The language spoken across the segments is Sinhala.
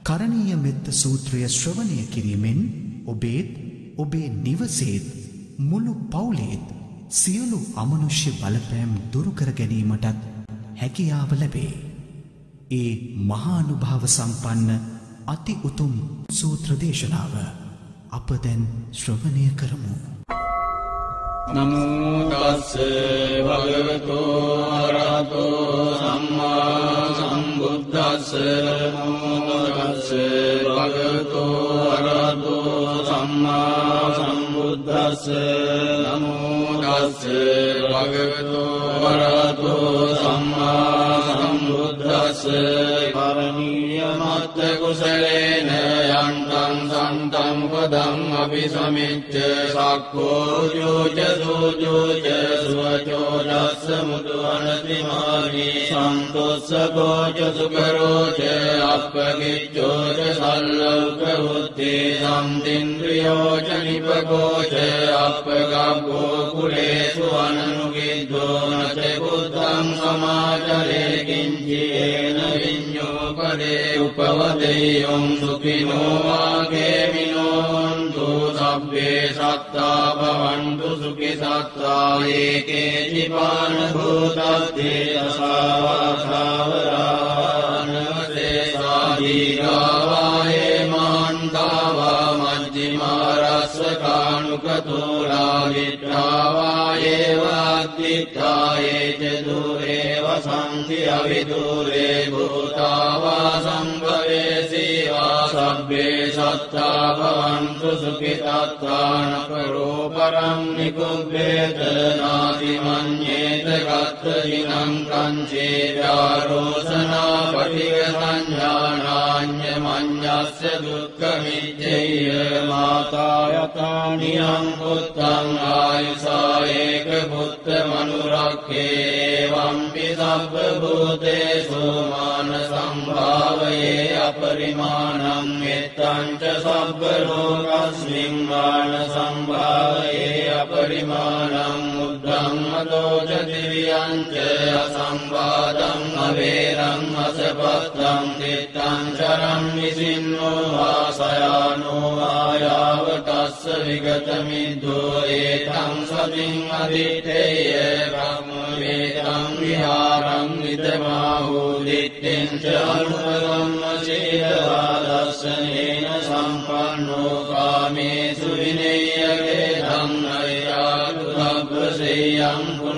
කරණීය මෙත්ත සූත්‍රය ශ්‍රවණය කිරීමෙන් ඔබේත් ඔබේ නිවසේත් මුළු පවුලේත් සියලු අමනුෂ්‍ය බලපෑම් දුරු කර ගැනීමටත් හැකියාව ලැබේ. ඒ මහානුභාව සම්පන්න අති උතුම් සූත්‍ර දේශනාව අප දැන් ශ්‍රවණය කරමු. නමෝ තස්ස භගවතු අරහතෝ සම්මා සම්බුද්දස්ස. නමෝ තස්ස භගවතු අරහතෝ සම්මා සම්බුද්දස්ස. නමෝ තස්ස භගවතු අරහතෝ සම්මා සම්බුද්දස්ස. කරණීය මත්ත කුසලේන යන්තං සන්තං පදං අபிසමිච්ඡ සක්ඛෝ යෝච සෝජෝච සුවචෝදස්ස මුදු අනතිමානි සන්තොස්සකෝච සුකරෝච අප්පකිච්ඡෝච සල්ලෞක උත්තේ සම්තින්ද්‍රියෝච නිපකෝච අප්පගබ්බෝ කුලේසු අනනුගිද්දෝ නච බුද්ධං සමාචරේ කිංචේන විඤ්ඤෝ පදේ උපවදේයං සුඛිනෝ වාගේමිනෝ හොන්තු සබ්බේ සත්තා භවන්තු සුඛි සත්තා ඒකේ ජීවාන භූතත්තේ අසාවාසාවරානවසේ සාදීගාවායේ මාන්තාවා මජ්ජිමාරස්සකානුකතෝලා විට්ඨාවායේ වාද්දිත්තායේ ච දුරේව සංති අවිදුරේ භූතාවා සම්භවේ සීවා සබ්බේ සත්තා භවන්තු සුඛි සත්තාන කරෝ පරං නිකුබ්බේත නාති මඤ්ඤේත ගත්ත දිනං කංචේ යාරෝසනා පටිග සංඥානාඤ්ඤ මඤ්ඤස්ස දුක්ඛ මිච්ඡේය මාතා යතානියං පුත්තං ආයුසා ඒක පුත්ත මනුරක්ඛේ වම්පි සබ්බ භූතේසු මාන සම්භාවයේ අපරිමාණං මෙත්තං ච සබ්බ ලෝකස්මින් මාන සම්භාවයේ අපරිමාණං උද්ධං මදෝ ච දිව්‍යං ච අසම්බාධං අවේරං අසපත්තං තිත්තං චරං විසින්නෝ වාසයානෝ ආයාව තස්ස විගත මිද්දෝ ඒතං සතින් අදිත්තේය බ්‍රහ්ම වේදං විහාරං විදමාහෝ දිත්තෙන් ච අනුපගම්ම සීලවා දස්සනේන සම්පන්නෝ කාමේසු විනේයගේ ධම්මයාතු ධබ්බසේයං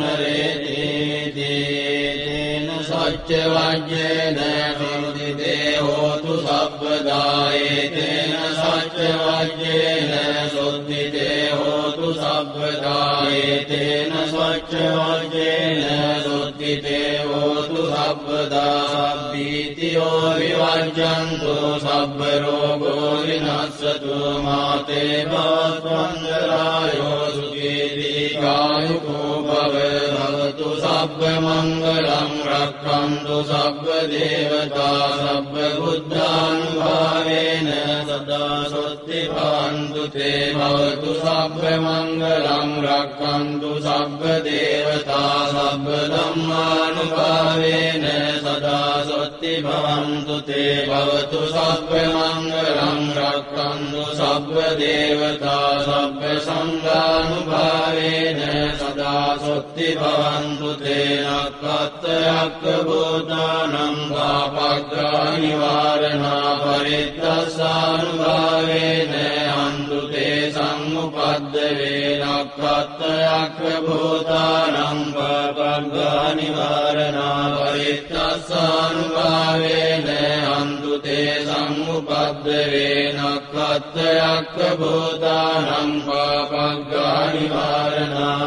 පුනරේතේන සච්ච වජ්ජේන සුදිතේ හෝතු සබ්බදායේතේන සච්ච වජ්ජේන සුද්ධිතේ හෝතු සබ්බදායේතේන සච්ච වජ්ජේන සුද්ධිතේ හෝතු සබ්බදා සබ්බීතියෝ විවජ්ජන්තු සබ්බ රෝගෝ විනස්සතු මාතේ භවත්වන්දරායෝ සුඛී දීඝායුකෝ භවතු සබ්බ මංගලං රක්ඛන්තු සබ්බ දේවතා සබ්බ බුද්ධානුභාවේන සදා සොත්ති භවන්තු තේ භවතු සබ්බ මංගලං රක්ඛන්තු සබ්බ දේවතා සබ්බ ධම්මානුභාවේන සදා සොත්ති භවන්තු තේ භවතු සබ්බ මංගලං රක්ඛන්තු සබ්බ දේවතා සබ්බ සංඝානුභාවේන සදා සොත්ති භවන්තු තේ නක්ඛත්ථයක් භූතානං පාපග්ගා නිවාරණා පරිත්තස්සානුභාවේන අන්තු තේ සම්මුපද්ද වේනක්ඛත්ථයක් භූතානං පාපග්ගා නිවාරණා පරිත්තස්සානුභාවේන අන්තු තේ සම්මුපද්ද වේනක්ඛත්ථයක් භූතානං පාපග්ගා නිවාරණා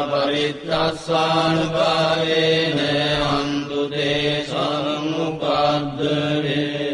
පරිත්තස්සානුභාවේන අන්තු තේ සම්මුපද්ද වේ